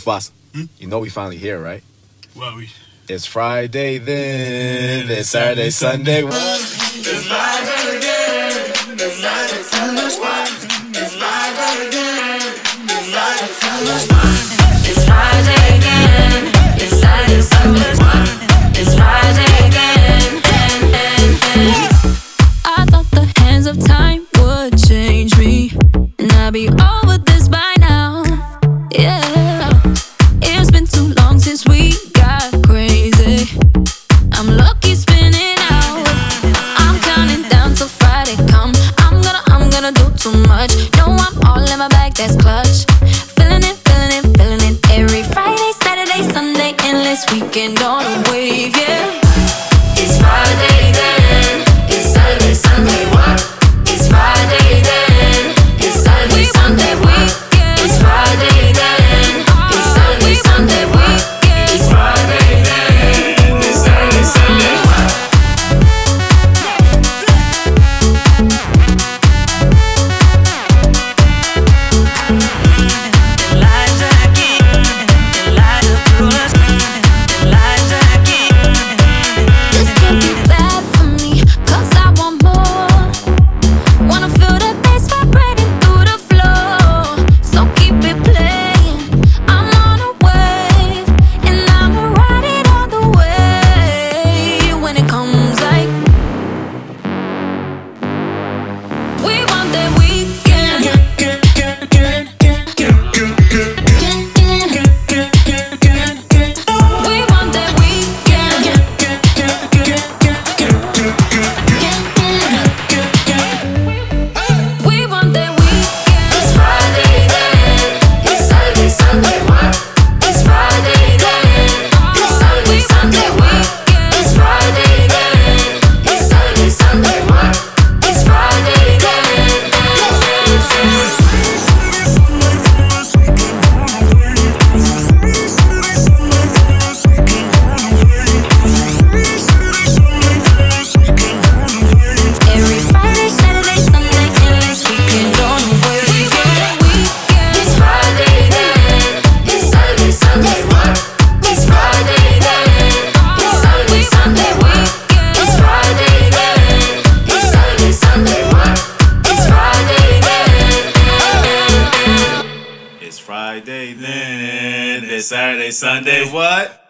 Boss, you know we finally here, right? Well, It's Friday then, it's Saturday, Sunday. What? It's Friday again. It's Friday, Sunday. It's Friday again. It's Friday, Sunday. It's Friday again. It's Saturday, Sunday. It's Friday again. I thought the hands of time would change me, and I'd be over this by now. Yeah, it's been too long since we got crazy. I'm lucky spinning out. I'm counting down till Friday come. I'm gonna do too much. No, I'm all in my bag, that's clutch. Feeling it, feeling it, feeling it. Every Friday, Saturday, Sunday, endless weekend on a wave, yeah. It's Friday then. It's Saturday, Sunday. What? It's Friday then. It's Saturday, Sunday. What? It's Friday then. It's Saturday, Sunday. What? It's Friday then. It's Saturday, Sunday. What? This can't be bad for me, 'cause I want more. Wanna feel the bass vibrating through the floor. So keep it playing. I'm on a wave, and I'ma ride it all the way. When it comes like we want that weekend. We want that weekend. We want that weekend. It's Friday then. It's Saturday, Sunday. What? It's Friday then. It's Saturday, Sunday. What? It's Friday then. It's Saturday, Sunday. What? It's Friday then. Every Friday, Saturday, Sunday, endless weekend on the wave. We want that weekend. It's Friday then. It's Saturday, Sunday. What? It's Friday then. It's Saturday, Sunday. What? It's Friday then. It's Saturday, Sunday. What? It's Friday then. it's Friday then. It's Saturday, Sunday. What?